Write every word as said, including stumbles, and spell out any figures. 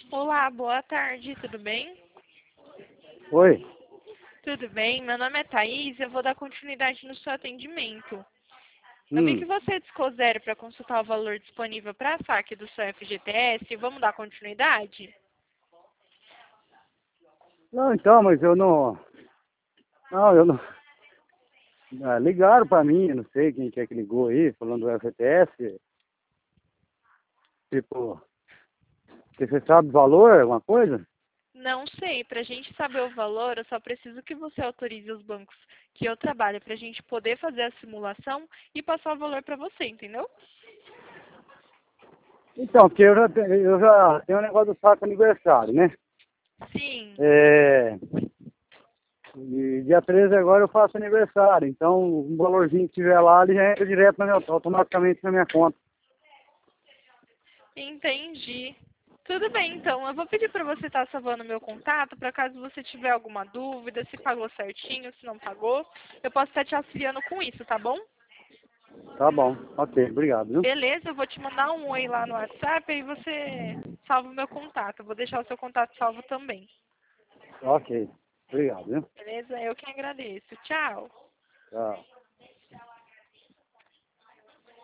Olá, boa tarde, tudo bem? Oi. Tudo bem, meu nome é Thaís e eu vou dar continuidade no seu atendimento. Eu vi que Hum. você discou zero para consultar o valor disponível para saque do seu F G T S. Vamos dar continuidade? Não, então, mas eu não. Não, eu não. Ah, ligaram pra mim, eu não sei quem que é que ligou aí, falando do F G T S. Tipo, que você sabe o valor, alguma coisa? Não sei, para a gente saber o valor, eu só preciso que você autorize os bancos que eu trabalho para a gente poder fazer a simulação e passar o valor para você, entendeu? Então, porque eu já, te- eu já tenho um negócio do saco aniversário, né? Sim, É. E dia treze agora eu faço aniversário, então um valorzinho que tiver lá, ele já entra direto na minha, automaticamente na minha conta. entendi. Tudo bem, então. Eu vou pedir para você estar salvando o meu contato, para caso você tiver alguma dúvida, se pagou certinho, se não pagou, eu posso estar te auxiliando com isso, tá bom? Tá bom, ok, obrigado, viu? Beleza, eu vou te mandar um oi lá no WhatsApp e você salva o meu contato. Eu vou deixar o seu contato salvo também. Ok, obrigado, viu? Beleza? Eu que agradeço. Tchau. Tchau.